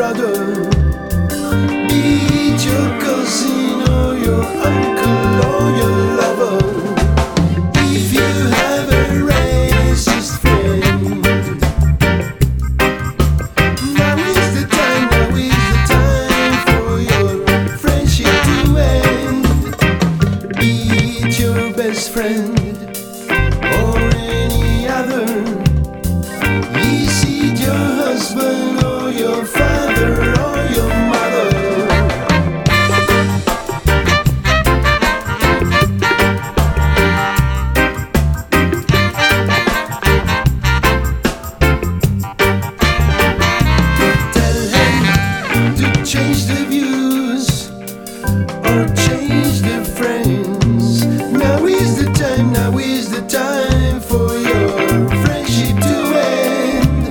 brother, be it your cousin or your uncle or your lover. If you have a racist friend, now is the time for your friendship to end. Be it your best friend or any other. Is it your husband or your father or your mother? Tell him to change the views or change the friends. Now is the time for your friendship to end.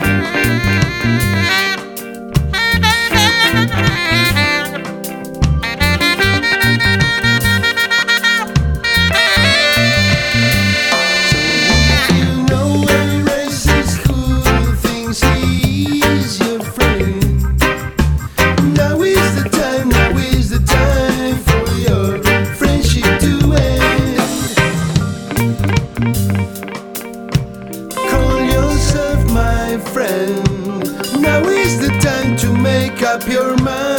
So if you know a racist who thinks he is your friend, now is the time for your friendship to end. Call yourself my friend. Now is the time to make up your mind.